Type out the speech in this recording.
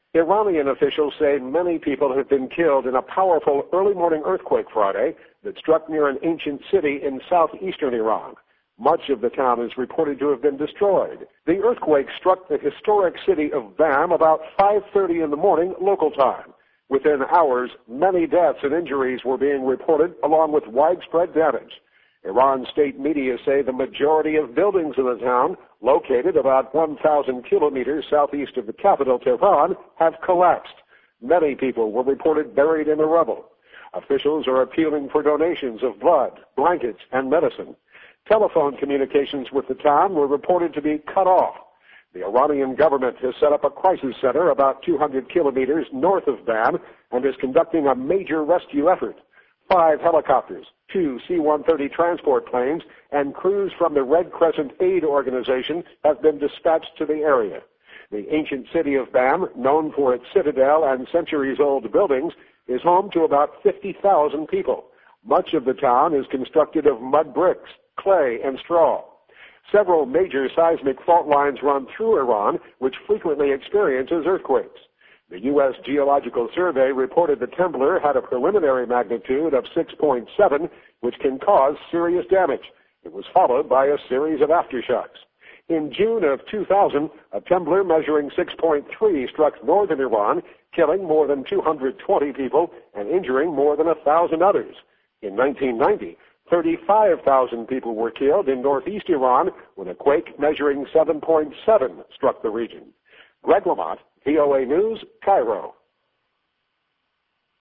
Iranian officials say many people have been killed in a powerful early morning earthquake Friday that struck near an ancient city in southeastern Iran. Much of the town is reported to have been destroyed. The earthquake struck the historic city of Bam about 5:30 in the morning local time. Within hours, many deaths and injuries were being reported, along with widespread damage. Iran state media say the majority of buildings in the town, located about 1,000 kilometers southeast of the capital, Tehran, have collapsed. Many people were reported buried in the rubble. Officials are appealing for donations of blood, blankets, and medicine. Telephone communications with the town were reported to be cut off. The Iranian government has set up a crisis center about 200 kilometers north of Bam and is conducting a major rescue effort. 5 helicopters, 2 C-130 transport planes, and crews from the Red Crescent Aid Organization have been dispatched to the area. The ancient city of Bam, known for its citadel and centuries-old buildings, is home to about 50,000 people. Much of the town is constructed of mud bricks, clay, and straw. Several major seismic fault lines run through Iran, which frequently experiences earthquakes. The U.S. Geological Survey reported the trembler had a preliminary magnitude of 6.7, which can cause serious damage. It was followed by a series of aftershocks. In June of 2000, a trembler measuring 6.3 struck northern Iran, killing more than 220 people and injuring more than 1,000 others. In 1990, 35,000 people were killed in northeast Iran when a quake measuring 7.7 struck the region. Greg Lamont, VOA News, Cairo.